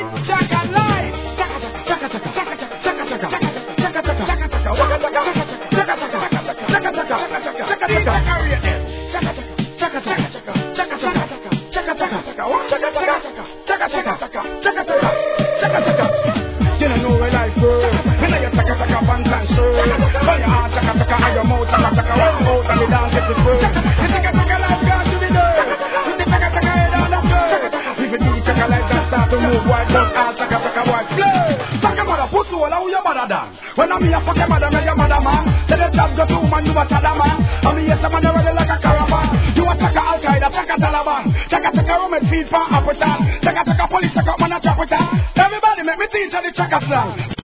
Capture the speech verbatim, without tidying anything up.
chaka life. Chaka chaka chaka chaka chaka chaka chaka chaka chaka chaka chaka waka chaka chaka chaka chaka chaka chaka chaka chaka chaka chaka chaka. You don't know where life goes. You know you chaka chaka pants and shoes. But your heart chaka chaka and your mouth chaka chaka. One out and the dance is the food. You chaka chaka life got to be done. You the chaka chaka head on the floor. If you do chaka life that start to move white, but all chaka chaka white flow. Chaka mother put you all out your mother down. When I'm here fuck your mother, make your mother man. Say the job go to man, you a chada man. I'm here some man ready like a caravan. You a chaka Al-Qaeda, chaka Taliban. Chaka chaka rum and feed for appetite. Chaka chaka police, chaka man a chapita. Everybody make me teach you the chaka slang.